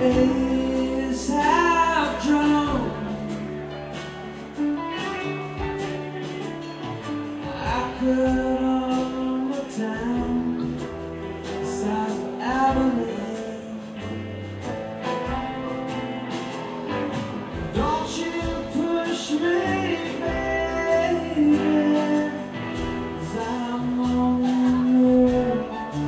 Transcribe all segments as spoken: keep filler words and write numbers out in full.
days have drawn. I could own a town the size of Abilene. Don't you push me, baby, 'cause I'm on the road.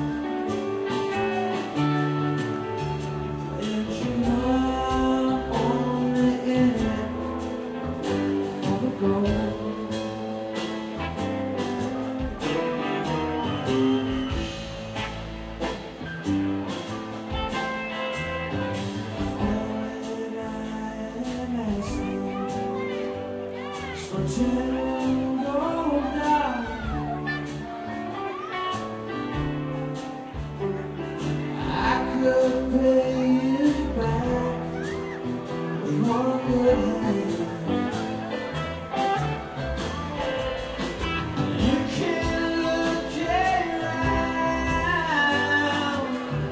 And you know I'm only in it for the gold. Pretend go down. I could pay you back with one good hand. You can look around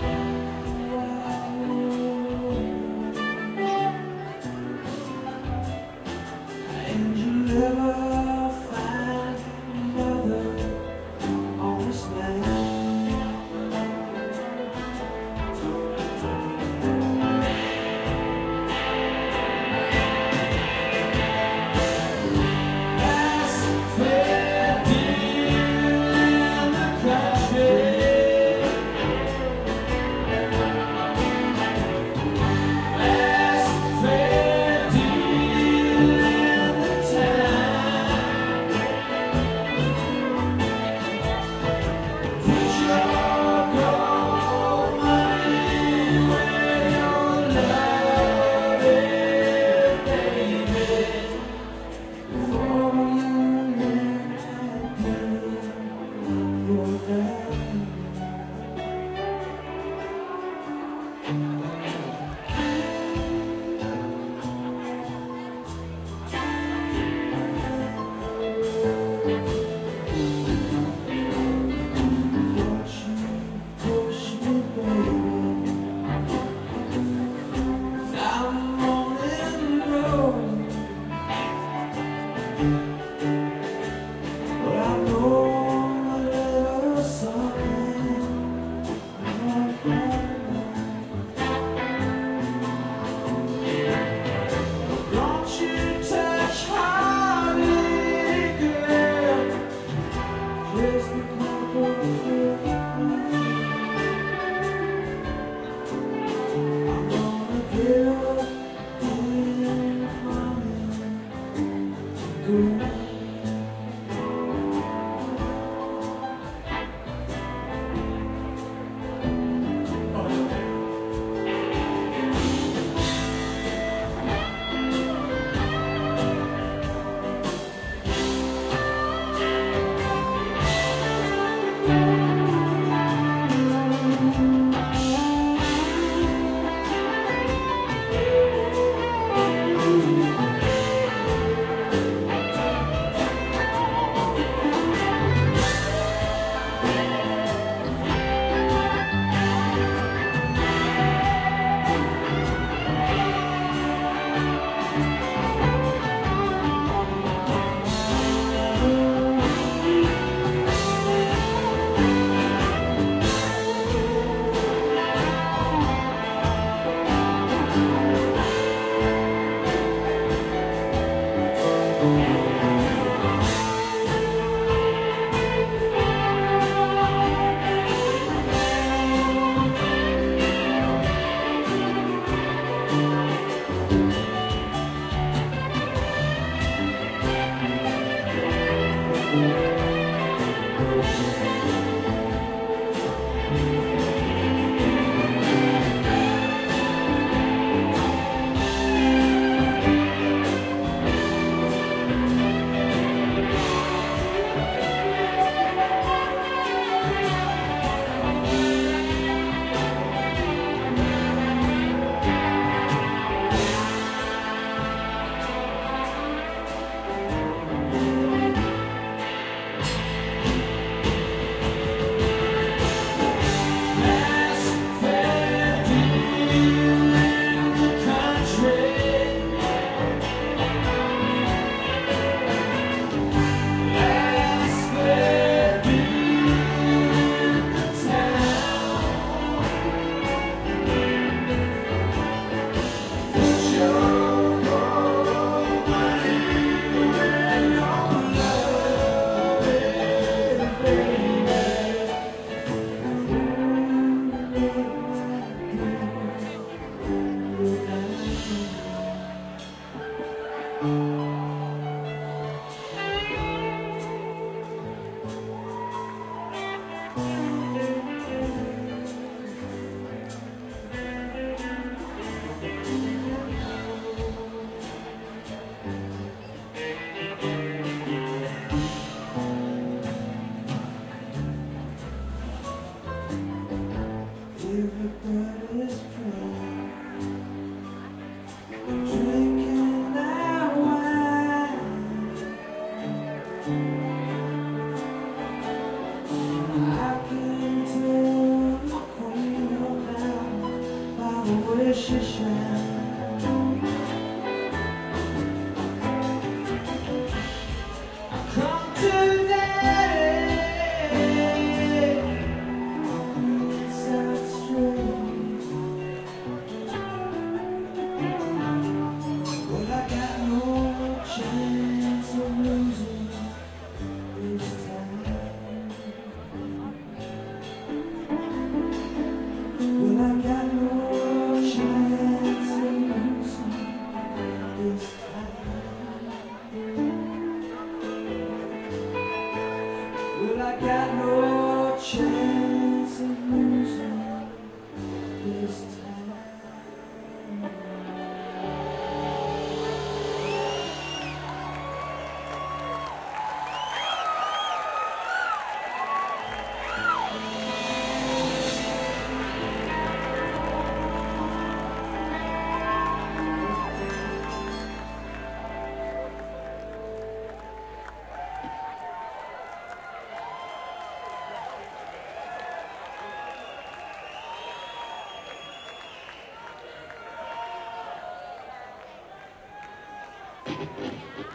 and you never find another honest man. That's a fair deal in the country. That's a fair deal in the town. Put your gold money where your love is, baby, before you let that deal go down. Don't you push me, baby, 'cause I'm on the road. But I know a little something about love. his friend, drinking that wine. I can tell the queen of heaven by the way she shines. Come today, it's out straight. Well, I got no chance of losing this time. Well, I got no chance of losing this time. Well, I got no chance of losing this time. Thank you.